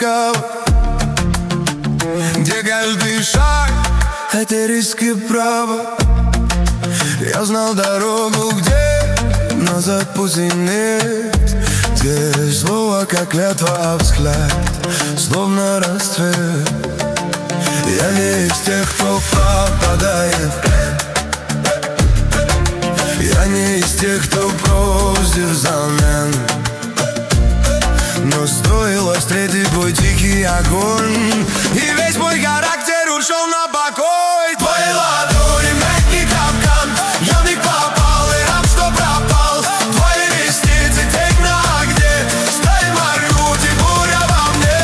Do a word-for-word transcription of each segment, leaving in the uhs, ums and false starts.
лукаво, где каждый шаг — это риск и право. Я знал дорогу, где назад пути нет, где слово как клятва, а взгляд словно расцвет. Я не из тех, кто пропадает, я не из тех, кто просит взамен. Но стоило встретить твой дикий огонь, и весь мой характер ушел на покой. Твои ладони, мягкий капкан, я в них попал и рад, что пропал. Твои ресницы, тень на огне, сталь моргнуть и буря во мне.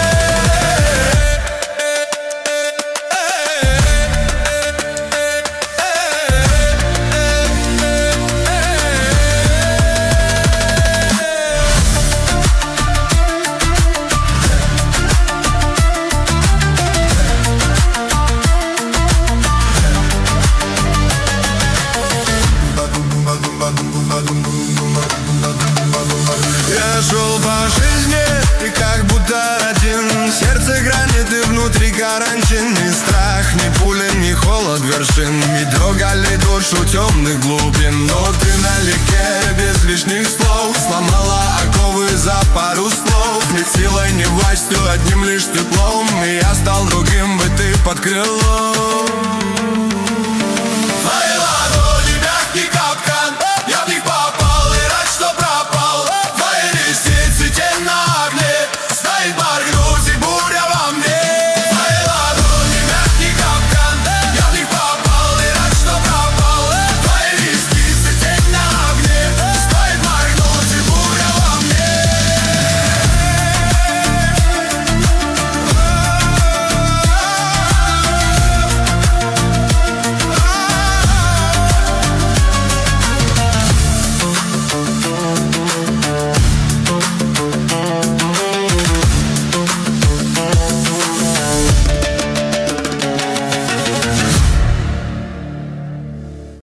Я шел по жизни и как будто один, сердце гранит и внутри карантин. Ни страх, ни пули, ни холод вершин не трогали душу темных глубин. Но ты налегке, без лишних слов, сломала оковы за пару слов. Ни силой, ни властью, одним лишь теплом, и я стал другим, бы ты под крылом.